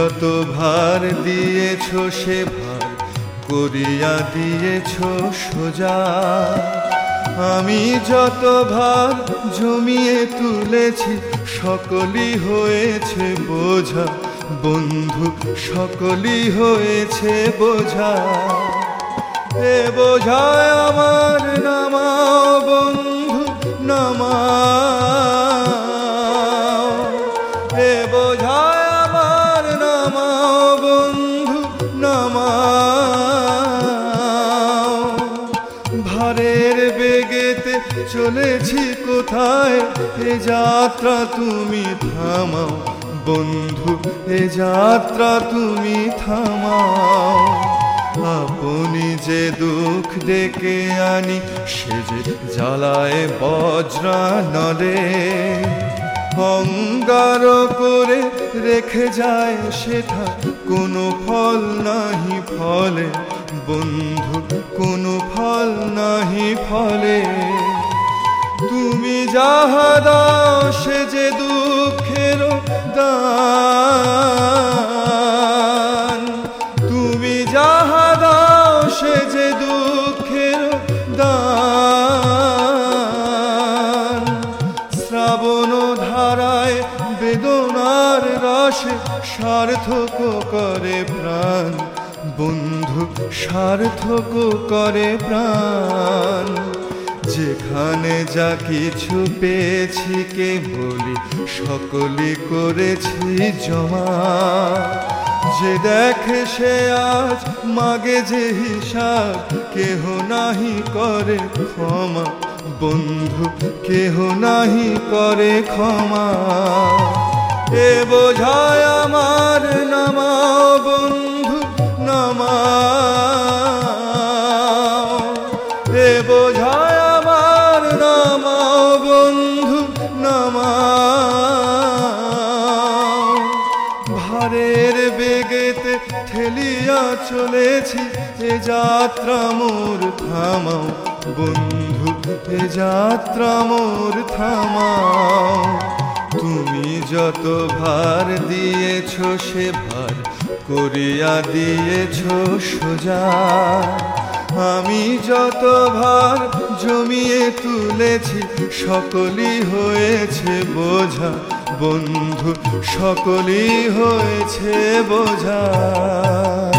যত ভার দিয়েছ সে ভার করিয়া দিয়েছ সোজা। আমি যত ভার জমিয়ে তুলেছি সকলই হয়েছে বোঝা, বন্ধু সকলই হয়েছে বোঝা। এ বোঝায় আমার নামাও বন্ধু নামাও, এ বোঝায় আমার নামাও বন্ধু নামাও। ভারের বেগেতে চলেছি কোথায়, এ যাত্রা তুমি থামাও বন্ধু, এ যাত্রা তুমি থামাও। আপনি যে দুঃখ ডেকে আনি সে যে জ্বালায় বজ্রানলে, অঙ্গার করে রেখে যায় সেথা কোনো ফল নাহি ফলে বন্ধু, কোনো ফল নাহি ফলে। তুমি যাহা দাও সে যে দুঃখের দান, তুমি যাহা দাও সে যে দুঃখের দান। শ্রাবণ ধারায় বেদনার রসে সার্থক করে প্রাণ বন্ধু, সার্থক করে প্রাণ। যেখানে যা কিছু পেয়েছি কে বলি সকলে করেছি জমা, যে দেখে সে আজ মাগে যে হিসাব কেহ নাহি করে ক্ষমা বন্ধু, কেহ নাহি করে ক্ষমা। এ বোঝায় আমার নামাও বন্ধু নামাও, এ বোঝায় আমার নামাও বন্ধু নামাও। ভারের বেগেতে ঠেলিয়া চলেছি এ যাত্রা মোর থামাও বন্ধু, এ যাত্রা মোর থামাও। তুমি যত ভার দিয়েছ সে ভার করিয়া দিয়েছ সোজা। আমি যত ভার জমিয়ে তুলেছি সকলই হয়েছে বোঝা বন্ধু, সকলই হয়েছে বোঝা।